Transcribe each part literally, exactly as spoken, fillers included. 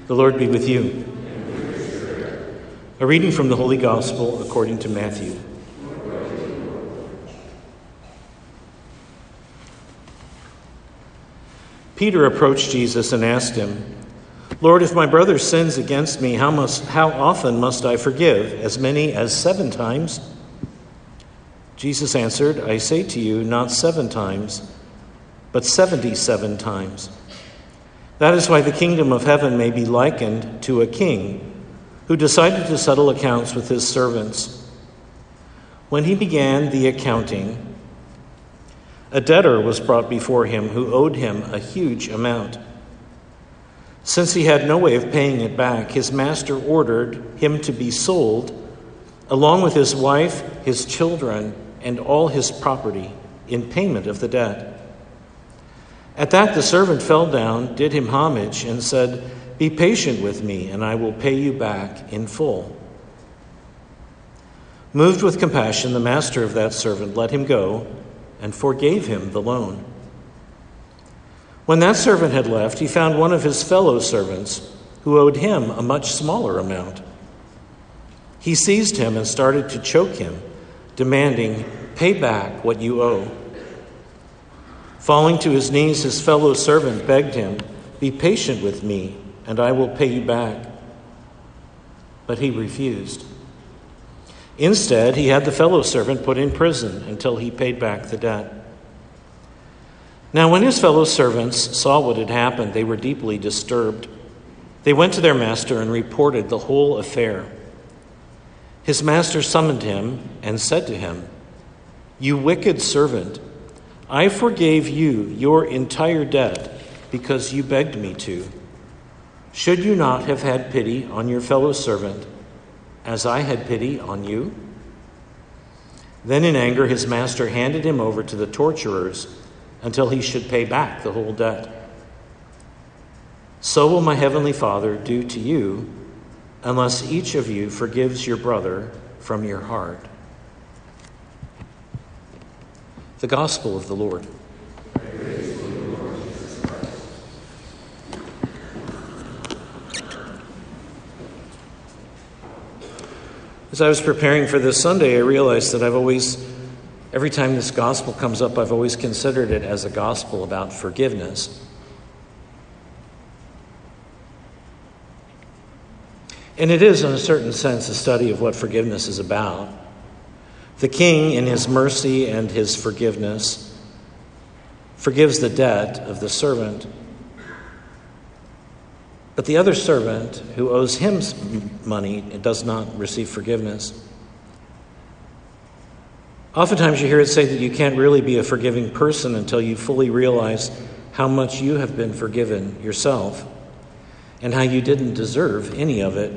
The Lord be with you. A reading from the Holy Gospel according to Matthew. Peter approached Jesus and asked him, "Lord, if my brother sins against me, how must, how often must I forgive? As many as seven times?" Jesus answered, "I say to you, not seven times, but seventy-seven times. That is why the kingdom of heaven may be likened to a king who decided to settle accounts with his servants. When he began the accounting, a debtor was brought before him who owed him a huge amount. Since he had no way of paying it back, his master ordered him to be sold, along with his wife, his children, and all his property, in payment of the debt. At that, the servant fell down, did him homage, and said, 'Be patient with me, and I will pay you back in full.' Moved with compassion, the master of that servant let him go and forgave him the loan. When that servant had left, he found one of his fellow servants who owed him a much smaller amount. He seized him and started to choke him, demanding, 'Pay back what you owe.' Falling to his knees, his fellow servant begged him, 'Be patient with me, and I will pay you back.' But he refused. Instead, he had the fellow servant put in prison until he paid back the debt. Now, when his fellow servants saw what had happened, they were deeply disturbed. They went to their master and reported the whole affair. His master summoned him and said to him, 'You wicked servant, I forgave you your entire debt because you begged me to. Should you not have had pity on your fellow servant as I had pity on you?' Then in anger, his master handed him over to the torturers until he should pay back the whole debt. So will my heavenly Father do to you unless each of you forgives your brother from your heart." The Gospel of the Lord. As I was preparing for this Sunday, I realized that I've always, every time this gospel comes up, I've always considered it as a gospel about forgiveness. And it is, in a certain sense, a study of what forgiveness is about. The king, in his mercy and his forgiveness, forgives the debt of the servant. But the other servant who owes him money does not receive forgiveness. Oftentimes you hear it say that you can't really be a forgiving person until you fully realize how much you have been forgiven yourself and how you didn't deserve any of it.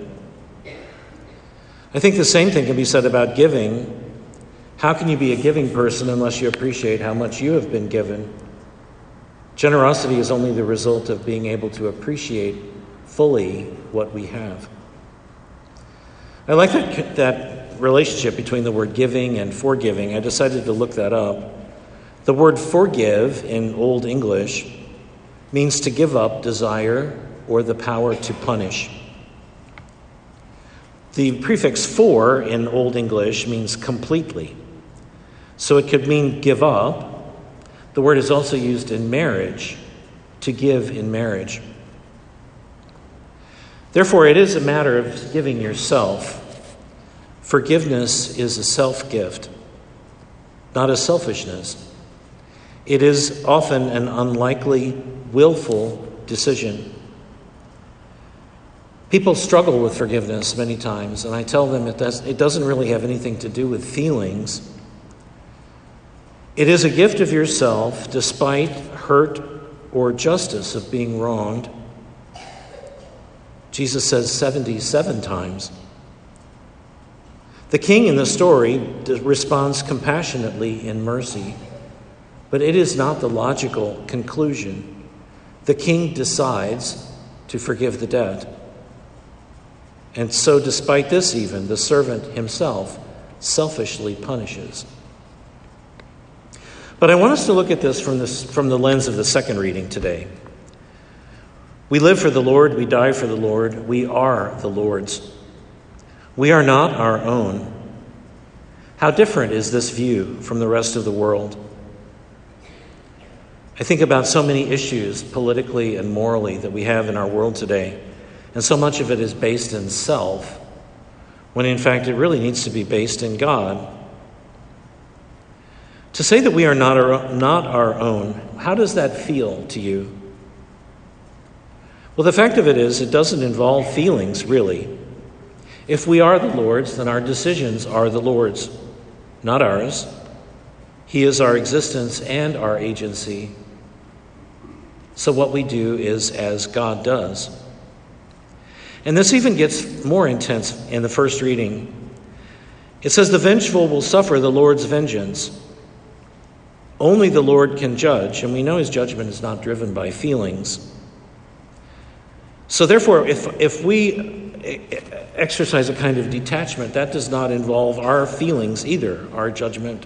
I think the same thing can be said about giving. How can you be a giving person unless you appreciate how much you have been given? Generosity is only the result of being able to appreciate fully what we have. I like that, that relationship between the word giving and forgiving. I decided to look that up. The word forgive in Old English means to give up desire or the power to punish. The prefix for in Old English means completely. So it could mean give up. The word is also used in marriage, to give in marriage. Therefore, it is a matter of giving yourself. Forgiveness is a self-gift, not a selfishness. It is often an unlikely, willful decision. People struggle with forgiveness many times, and I tell them it, does, it doesn't really have anything to do with feelings. It is a gift of yourself despite hurt or justice of being wronged. Jesus says seventy-seven times. The king in the story responds compassionately in mercy, but it is not the logical conclusion. The king decides to forgive the debt. And so despite this even, the servant himself selfishly punishes. But I want us to look at this from, this from the lens of the second reading today. We live for the Lord, we die for the Lord, we are the Lord's. We are not our own. How different is this view from the rest of the world? I think about so many issues politically and morally that we have in our world today, and so much of it is based in self, when in fact it really needs to be based in God. To say that we are not our, not our own, how does that feel to you? Well, the fact of it is, it doesn't involve feelings, really. If we are the Lord's, then our decisions are the Lord's, not ours. He is our existence and our agency. So what we do is as God does. And this even gets more intense in the first reading. It says, "The vengeful will suffer the Lord's vengeance." Only the Lord can judge, and we know his judgment is not driven by feelings. So therefore, if if we exercise a kind of detachment, that does not involve our feelings either, our judgment.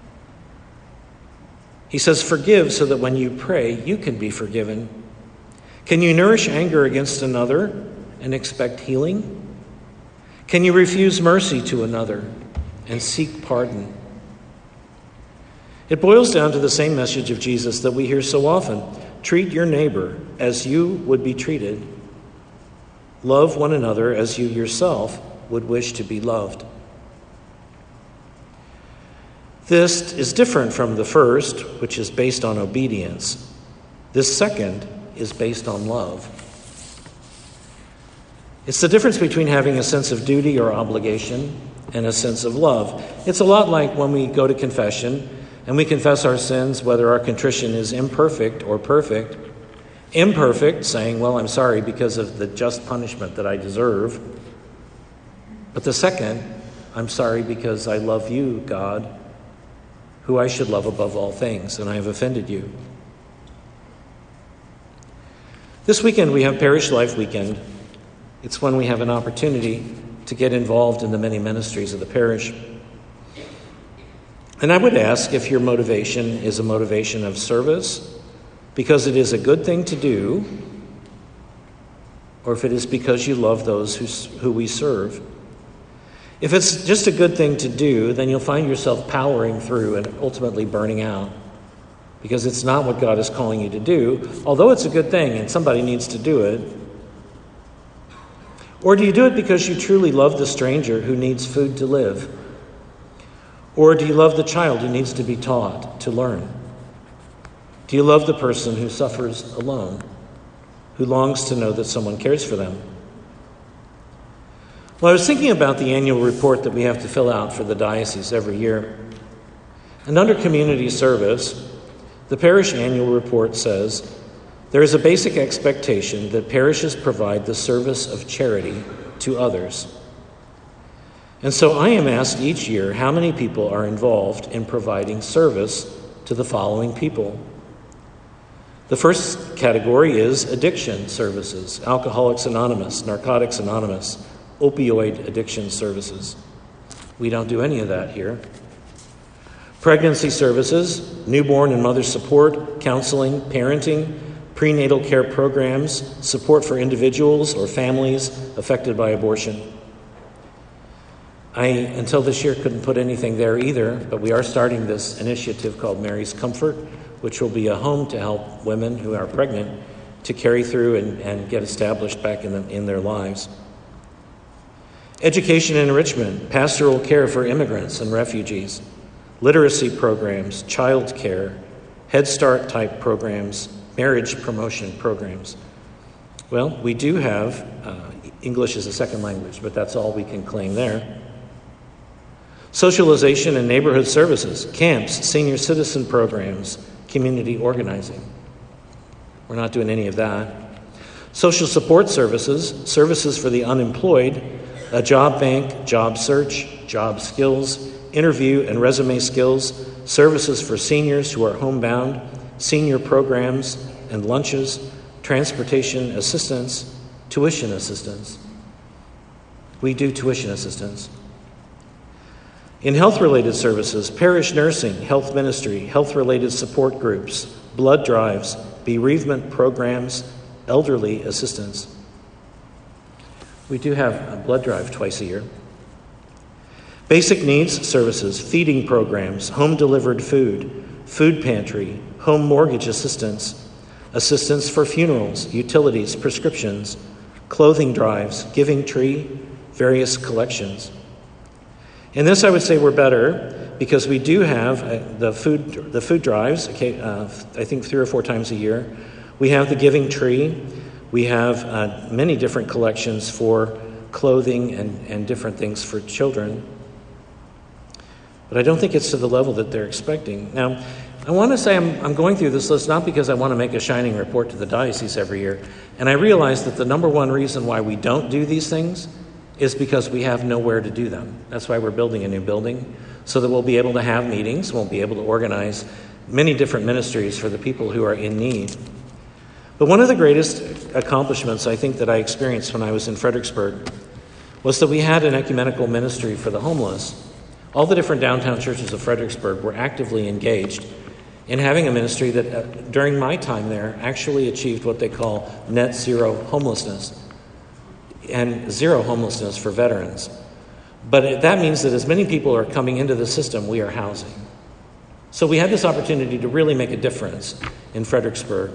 He says, "Forgive so that when you pray, you can be forgiven." Can you nourish anger against another and expect healing? Can you refuse mercy to another and seek pardon? It boils down to the same message of Jesus that we hear so often. Treat your neighbor as you would be treated. Love one another as you yourself would wish to be loved. This is different from the first, which is based on obedience. This second is based on love. It's the difference between having a sense of duty or obligation and a sense of love. It's a lot like when we go to confession and we confess our sins, whether our contrition is imperfect or perfect. Imperfect, saying, well, I'm sorry because of the just punishment that I deserve. But the second, I'm sorry because I love you, God, who I should love above all things, and I have offended you. This weekend we have Parish Life Weekend. It's when we have an opportunity to get involved in the many ministries of the parish. And I would ask if your motivation is a motivation of service, because it is a good thing to do, or if it is because you love those who, who we serve. If it's just a good thing to do, then you'll find yourself powering through and ultimately burning out, because it's not what God is calling you to do, although it's a good thing and somebody needs to do it. Or do you do it because you truly love the stranger who needs food to live? Or do you love the child who needs to be taught to learn? Do you love the person who suffers alone, who longs to know that someone cares for them? Well, I was thinking about the annual report that we have to fill out for the diocese every year. And under community service, the parish annual report says, there is a basic expectation that parishes provide the service of charity to others. And so I am asked each year how many people are involved in providing service to the following people. The first category is addiction services, Alcoholics Anonymous, Narcotics Anonymous, opioid addiction services. We don't do any of that here. Pregnancy services, newborn and mother support, counseling, parenting, prenatal care programs, support for individuals or families affected by abortion. I, until this year, couldn't put anything there either, but we are starting this initiative called Mary's Comfort, which will be a home to help women who are pregnant to carry through and, and get established back in, the, in their lives. Education and enrichment, pastoral care for immigrants and refugees, literacy programs, child care, Head Start type programs, marriage promotion programs. Well, we do have uh, English as a second language, but that's all we can claim there. Socialization and neighborhood services, camps, senior citizen programs, community organizing. We're not doing any of that. Social support services, services for the unemployed, a job bank, job search, job skills, interview and resume skills, services for seniors who are homebound, senior programs and lunches, transportation assistance, tuition assistance. We do tuition assistance. In health-related services, parish nursing, health ministry, health-related support groups, blood drives, bereavement programs, elderly assistance. We do have a blood drive twice a year. Basic needs services, feeding programs, home-delivered food, food pantry, home mortgage assistance, assistance for funerals, utilities, prescriptions, clothing drives, giving tree, various collections. In this, I would say we're better because we do have uh, the food the food drives, okay, uh, I think three or four times a year. We have the giving tree. We have uh, many different collections for clothing and, and different things for children. But I don't think it's to the level that they're expecting. Now, I want to say I'm, I'm going through this list not because I want to make a shining report to the diocese every year. And I realize that the number one reason why we don't do these things is because we have nowhere to do them. That's why we're building a new building, so that we'll be able to have meetings, we'll be able to organize many different ministries for the people who are in need. But one of the greatest accomplishments I think that I experienced when I was in Fredericksburg was that we had an ecumenical ministry for the homeless. All the different downtown churches of Fredericksburg were actively engaged in having a ministry that, uh, during my time there, actually achieved what they call net zero homelessness, and zero homelessness for veterans. But it, that means that as many people are coming into the system, we are housing. So we had this opportunity to really make a difference in Fredericksburg.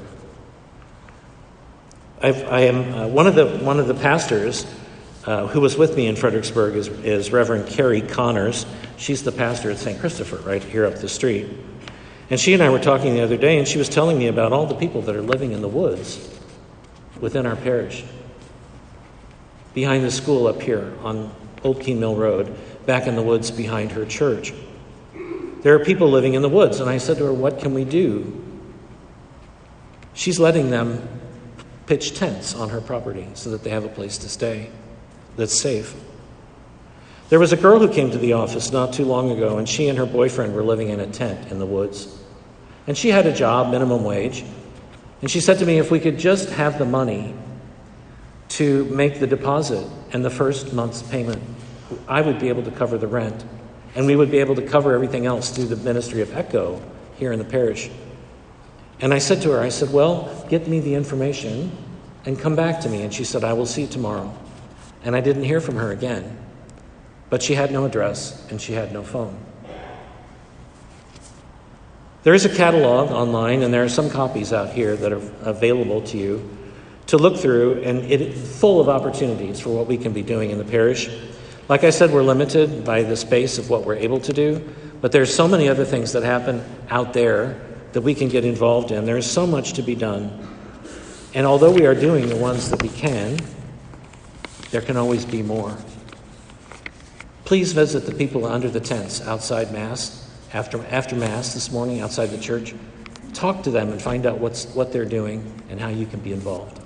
I've, I am uh, one of the one of the pastors Uh, who was with me in Fredericksburg is, is Reverend Carrie Connors. She's the pastor at Saint Christopher right here up the street. And she and I were talking the other day, and she was telling me about all the people that are living in the woods within our parish. Behind the school up here on Old Keene Mill Road, back in the woods behind her church. There are people living in the woods, and I said to her, what can we do? She's letting them pitch tents on her property so that they have a place to stay that's safe. There was a girl who came to the office not too long ago, and she and her boyfriend were living in a tent in the woods. And she had a job, minimum wage. And she said to me, if we could just have the money to make the deposit and the first month's payment, I would be able to cover the rent. And we would be able to cover everything else through the ministry of ECHO here in the parish. And I said to her, I said, well, get me the information and come back to me. And she said, I will see you tomorrow. And I didn't hear from her again. But she had no address and she had no phone. There is a catalog online, and there are some copies out here that are available to you to look through, and it's full of opportunities for what we can be doing in the parish. Like I said, we're limited by the space of what we're able to do, but there's so many other things that happen out there that we can get involved in. There is so much to be done. And although we are doing the ones that we can, there can always be more. Please visit the people under the tents outside Mass, after after Mass this morning outside the church. Talk to them and find out what's what they're doing and how you can be involved.